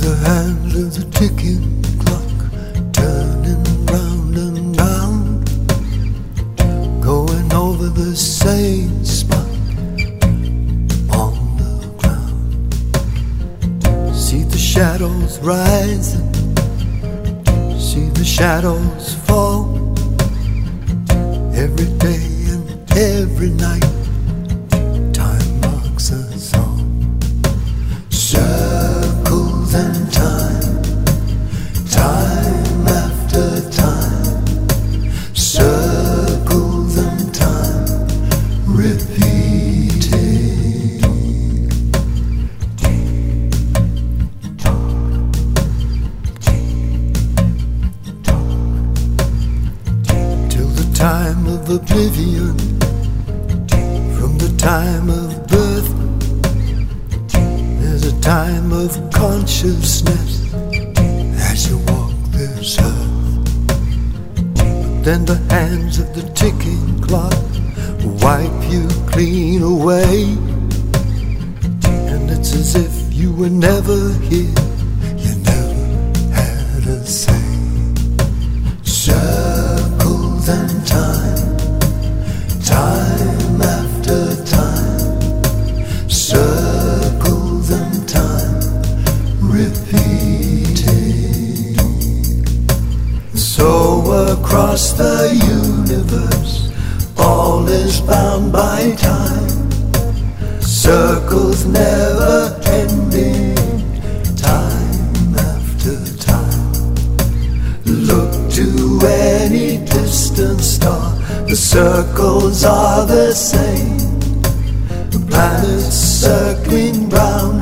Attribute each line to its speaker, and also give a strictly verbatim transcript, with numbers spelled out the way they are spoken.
Speaker 1: the hands of the ticking clock, turning round and round, going over the same spot on the ground. See the shadows rising, see the shadows fall, every day and every night. Time marks us all. Circles and time, time after time, circles and time, repeating. Till the time of oblivion, from the time of birth, there's a time of consciousness as you walk this earth. But then the hands of the ticking clock wipe you clean away, and it's as if you were never here, you never had a say. Circles and time, time after time, circles and time, repeating. So across the universe, all is bound by time, circles never ending, time after time. Look to any distant star, the circles are the same, the planets circling round